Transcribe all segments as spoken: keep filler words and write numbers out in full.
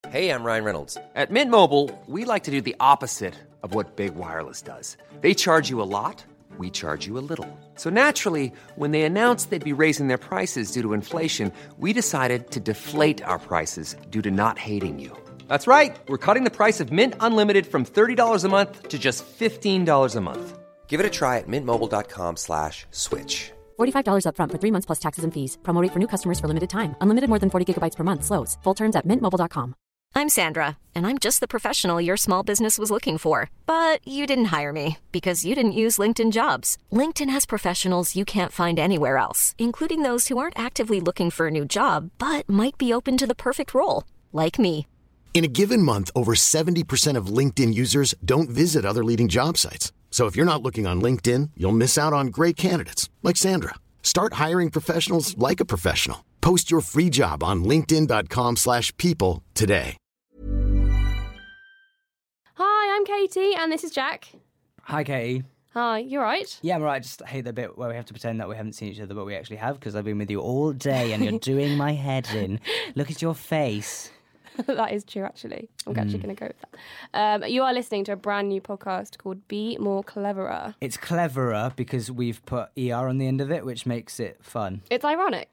Hey, I'm Ryan Reynolds. At Mint Mobile, we like to do the opposite of what Big Wireless does. They charge you a lot, we charge you a little. So naturally, when they announced they'd be raising their prices due to inflation, we decided to deflate our prices due to not hating you. That's right. We're cutting the price of Mint Unlimited from thirty dollars a month to just fifteen dollars a month. Give it a try at mintmobile.com slash switch. forty-five dollars up front for three months plus taxes and fees. Promo rate for new customers for limited time. Unlimited more than forty gigabytes per month. Slows full terms at mint mobile dot com. I'm Sandra, and I'm just the professional your small business was looking for. But you didn't hire me because you didn't use LinkedIn Jobs. LinkedIn has professionals you can't find anywhere else, including those who aren't actively looking for a new job, but might be open to the perfect role, like me. In a given month, over seventy percent of LinkedIn users don't visit other leading job sites. So if you're not looking on LinkedIn, you'll miss out on great candidates like Sandra. Start hiring professionals like a professional. Post your free job on linkedin.com slash people today. Hi, I'm Katie, and this is Jack. Hi, Katie. Hi, you alright? Yeah, I'm right. I just hate the bit where we have to pretend that we haven't seen each other, but we actually have, because I've been with you all day and you're doing my head in. Look at your face. That is true, actually. I'm mm. actually going to go with that. Um, you are listening to a brand new podcast called Be More Cleverer. It's cleverer because we've put E R on the end of it, which makes it fun. It's ironic.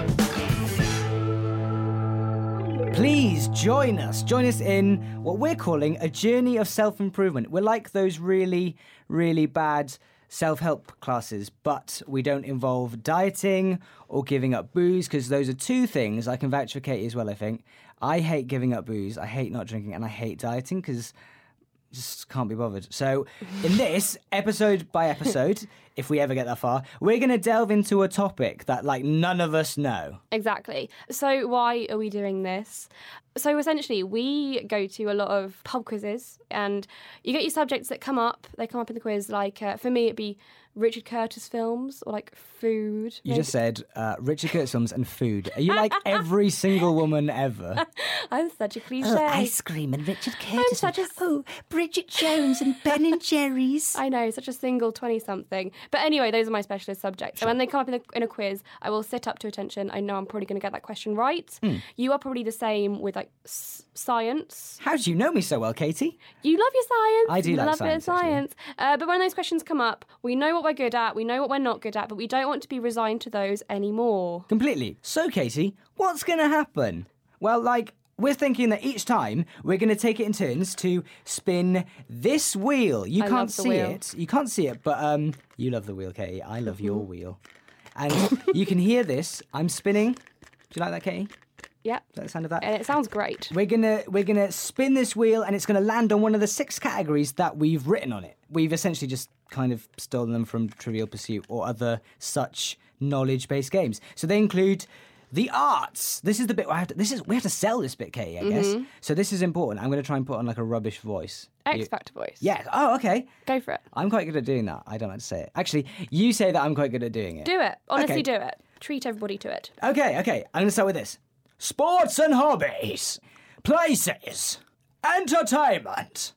Please join us. Join us in what we're calling a journey of self-improvement. We're like those really, really bad self-help classes, but we don't involve dieting or giving up booze, because those are two things I can vouch for Katie as well, I think. I hate giving up booze, I hate not drinking, and I hate dieting because just can't be bothered. So in this, episode by episode, if we ever get that far, we're going to delve into a topic that, like, none of us know. Exactly. So why are we doing this? So essentially, we go to a lot of pub quizzes, and you get your subjects that come up. They come up in the quiz, like, uh, for me, it'd be Richard Curtis films, or like food. You maybe. just said uh, Richard Curtis films and food. Are you like every single woman ever? I'm such a cliche. Oh, ice cream and Richard Curtis. I'm such a... Oh, Bridget Jones and Ben and Jerry's. I know, such a single twenty-something. But anyway, those are my specialist subjects. And when they come up in a, in a quiz, I will sit up to attention. I know I'm probably going to get that question right. Mm. You are probably the same with, like, s- science. How do you know me so well, Katie? You love your science. I do you like love science, bit of science. Uh, but when those questions come up, we know what we're good at, we know what we're not good at, but we don't want to be resigned to those anymore. Completely. So, Katie, what's going to happen? Well, like, we're thinking that each time we're going to take it in turns to spin this wheel. You I can't love the see wheel. it. You can't see it, but um, you love the wheel, Katie. I love your wheel. And you can hear this. I'm spinning. Do you like that, Katie? Yeah. Is that the sound of that? And it sounds great. We're gonna we're gonna spin this wheel, and it's gonna land on one of the six categories that we've written on it. We've essentially just kind of stolen them from Trivial Pursuit or other such knowledge-based games. So they include the arts. This is the bit where I have to, this is we have to sell this bit, Katie, I guess. Mm-hmm. So this is important. I'm gonna try and put on like a rubbish voice. X Factor voice. Yeah. Oh, okay. Go for it. I'm quite good at doing that. I don't like to say it. Actually, you say that I'm quite good at doing it. Do it. Honestly, Okay. do it. Treat everybody to it. Okay, okay. I'm gonna start with this. Sports and hobbies, places, entertainment,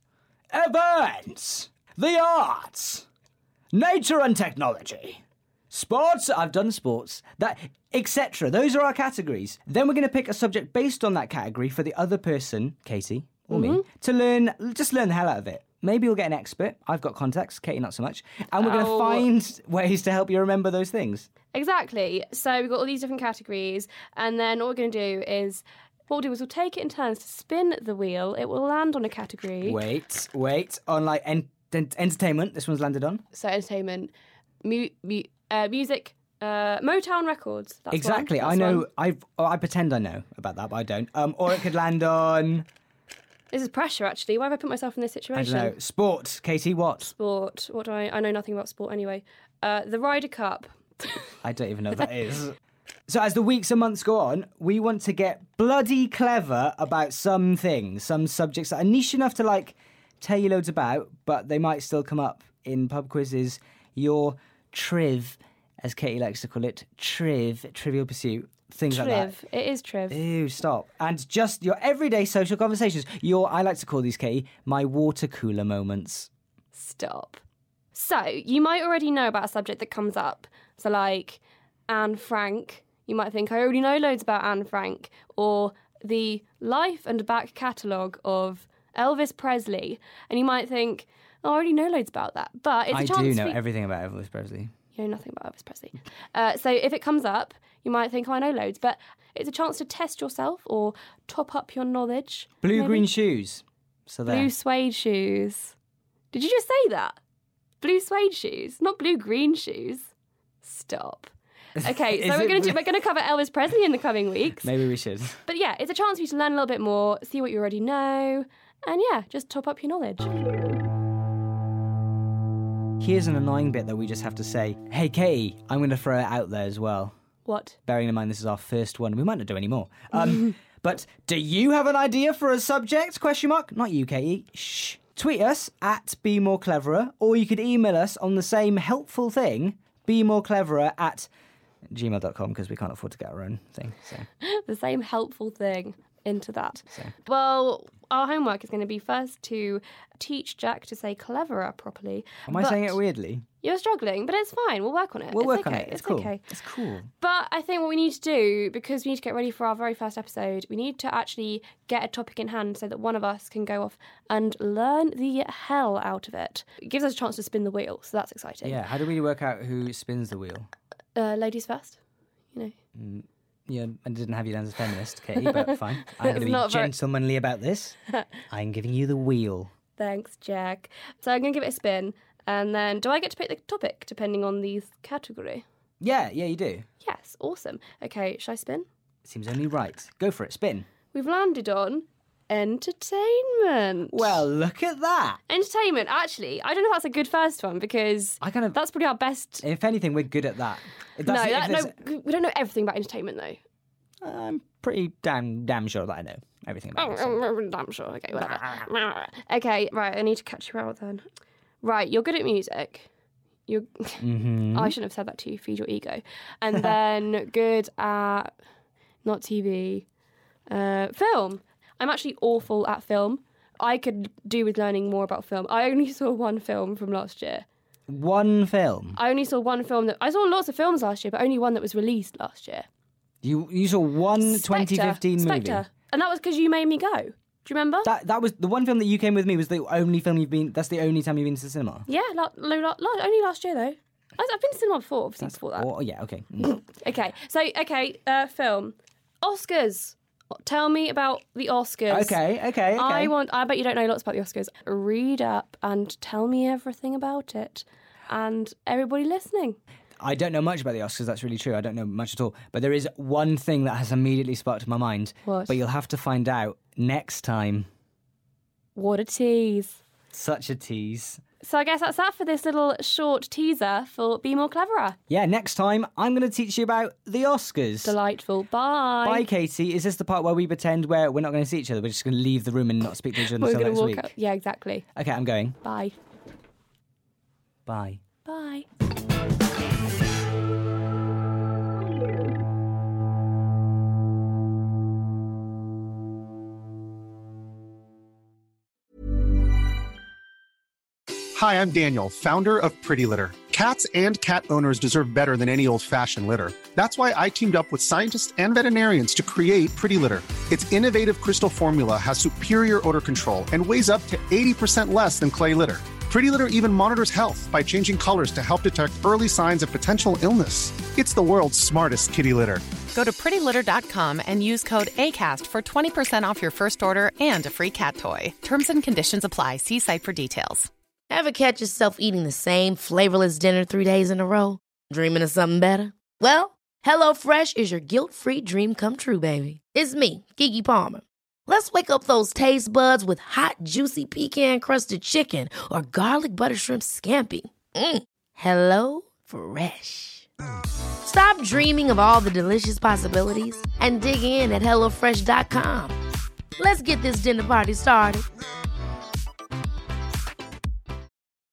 events, the arts, nature and technology, sports, I've done sports, that, et cetera. Those are our categories. Then we're going to pick a subject based on that category for the other person, Katie, or Mm-hmm. me, to learn, just learn the hell out of it. Maybe we'll get an expert. I've got contacts, Katie not so much. And we're going to Oh. find ways to help you remember those things. Exactly. So we've got all these different categories, and then all we're going to do is, what we'll do is we'll take it in turns to spin the wheel. It will land on a category. Wait, wait. On like en- en- entertainment, this one's landed on. So entertainment, mu- mu- uh, music, uh, Motown records. That's Exactly. one. I That's know. one. I oh, I pretend I know about that, but I don't. Um, or it could land on. This is pressure, actually. Why have I put myself in this I situation? don't know. Sport. Katie, what? Sport. What do I... I know nothing about sport anyway. Uh, the Ryder Cup. I don't even know what that is. So as the weeks and months go on, we want to get bloody clever about some things, some subjects that are niche enough to, like, tell you loads about, but they might still come up in pub quizzes. Your triv, as Katie likes to call it, triv, Trivial Pursuit, things like that. Triv. It is Triv. Ew, stop. And just your everyday social conversations. Your, I like to call these, Katie, my water cooler moments. Stop. So, you might already know about a subject that comes up. So, like, Anne Frank. You might think, I already know loads about Anne Frank. Or the life and back catalogue of Elvis Presley, and you might think, oh, I already know loads about that. But it's a I chance do know for... everything about Elvis Presley. You know nothing about Elvis Presley. Uh, so if it comes up, you might think, oh, I know loads. But it's a chance to test yourself or top up your knowledge. Blue maybe. green shoes. So there. Blue suede shoes. Did you just say that? Blue suede shoes, not blue green shoes. Stop. Okay, so Is we're it going to blue- we're going to cover Elvis Presley in the coming weeks. Maybe we should. But yeah, it's a chance for you to learn a little bit more, see what you already know, and yeah, just top up your knowledge. Here's an annoying bit that we just have to say. Hey, Katie, I'm going to throw it out there as well. What? Bearing in mind this is our first one. We might not do any more. Um, but do you have an idea for a subject? Question mark. Not you, Katie. Shh. Tweet us at Be More Cleverer, or you could email us on the same helpful thing, Be More Cleverer at gmail dot com, because we can't afford to get our own thing. So The same helpful thing into that. So. Well, our homework is going to be first to teach Jack to say cleverer properly. am I But saying it weirdly? You're struggling, but it's fine. We'll work on it. We'll it's work okay. on it. It's, It's cool. okay. It's cool. But I think what we need to do, because we need to get ready for our very first episode, we need to actually get a topic in hand so that one of us can go off and learn the hell out of it. It gives us a chance to spin the wheel, so that's exciting. Yeah, how do we work out who spins the wheel? Uh, ladies first, you know. Yeah, I didn't have you down as a feminist, Katie, but fine. I'm going to It's be not very- gentlemanly about this. I'm giving you the wheel. Thanks, Jack. So I'm going to give it a spin, and then do I get to pick the topic depending on the category? Yeah, yeah, you do. Yes, awesome. Okay, shall I spin? Seems only right. Go for it, spin. We've landed on entertainment. Well, look at that. Entertainment, actually, I don't know if that's a good first one because I kind of- that's probably our best. If anything, we're good at that. If No, that's- that, if no, there's- we don't know everything about entertainment though. I'm pretty damn damn sure that I know everything about it. Oh, damn sure. Okay, whatever. Okay, right. I need to catch you out then. Right, you're good at music. You're. Mm-hmm. I shouldn't have said that to you. Feed your ego. And then good at not T V, uh, film. I'm actually awful at film. I could do with learning more about film. I only saw one film from last year. One film. I only saw one film that I saw lots of films last year, but only one that was released last year. You you saw one twenty fifteen movie. Spectre. And that was because you made me go. Do you remember? That that was the one film that you came with me was the only film you've been. That's the only time you've been to the cinema. Yeah, la- la- la- la- only last year though. I- I've been to cinema before, obviously before that. Oh yeah, okay. Mm. Okay, so okay, uh, film, Oscars. Tell me about the Oscars. okay, okay, okay. I want. I bet you don't know lots about the Oscars. Read up and tell me everything about it, and everybody listening. I don't know much about the Oscars, that's really true. I don't know much at all. But there is one thing that has immediately sparked my mind. What? But you'll have to find out next time. What a tease. Such a tease. So I guess that's that for this little short teaser for Be More Cleverer. Yeah, next time I'm going to teach you about the Oscars. Delightful. Bye. Bye, Katie. Is this the part where we pretend where we're not going to see each other? We're just going to leave the room and not speak to each other We're until going next to walk week? out. Yeah, exactly. Okay, I'm going. Bye. Bye. Bye. Hi, I'm Daniel, founder of Pretty Litter. Cats and cat owners deserve better than any old-fashioned litter. That's why I teamed up with scientists and veterinarians to create Pretty Litter. Its innovative crystal formula has superior odor control and weighs up to eighty percent less than clay litter. Pretty Litter even monitors health by changing colors to help detect early signs of potential illness. It's the world's smartest kitty litter. Go to pretty litter dot com and use code ACAST for twenty percent off your first order and a free cat toy. Terms and conditions apply. See site for details. Ever catch yourself eating the same flavorless dinner three days in a row? Dreaming of something better? Well, HelloFresh is your guilt-free dream come true, baby. It's me, Keke Palmer. Let's wake up those taste buds with hot, juicy pecan-crusted chicken or garlic butter shrimp scampi. Mm. Hello Fresh. Stop dreaming of all the delicious possibilities and dig in at hello fresh dot com. Let's get this dinner party started.